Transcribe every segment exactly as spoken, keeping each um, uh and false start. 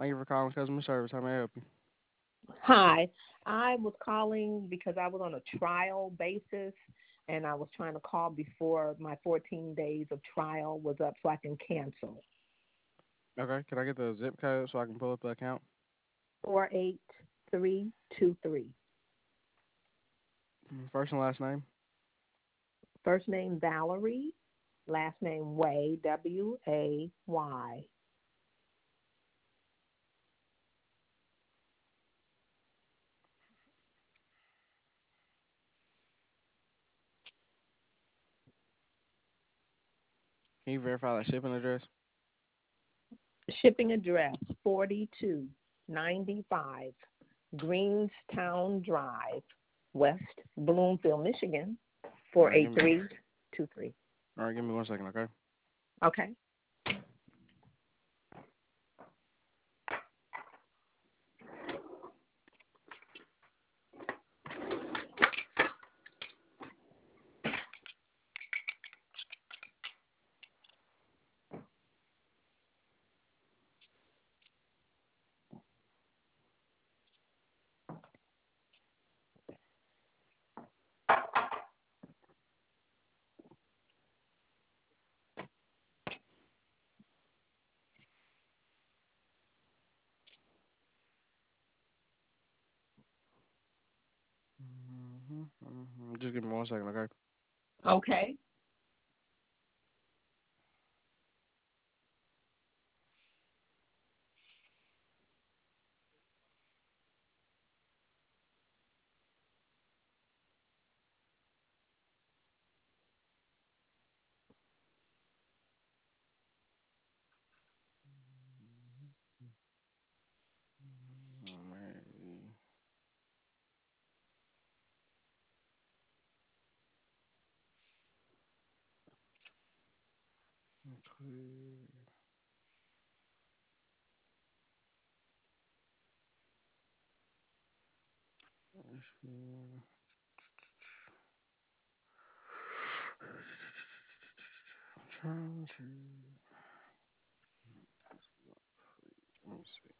Thank you for calling customer service. How may I help you? Hi, I was calling because I was on a trial basis and I was trying to call before my fourteen days of trial was up so I can cancel. Okay, can I get the zip code so I can pull up the account? four eight three two three. Mm, First and last name. First name Valerie, last name Way, W A Y. Can you verify that shipping address? Shipping address forty-two ninety-five Greenstown Drive, West Bloomfield, Michigan, All right, give me. four eight three two three. All right, give me one second, okay? Okay. hmm hmm Just give me one second, okay? Okay. Alrighty. Okay. I'm trying to. Let me see.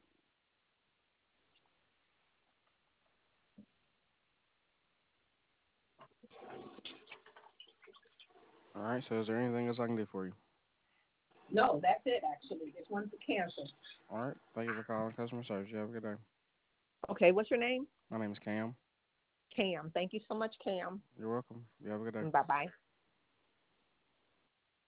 All right. So, is there anything else I can do for you? No, that's it actually. Just wanted to cancel. All right. Thank you for calling customer service. You have a good day. Okay, what's your name? My name is Cam. Cam. Thank you so much, Cam. You're welcome. You have a good day. Bye bye.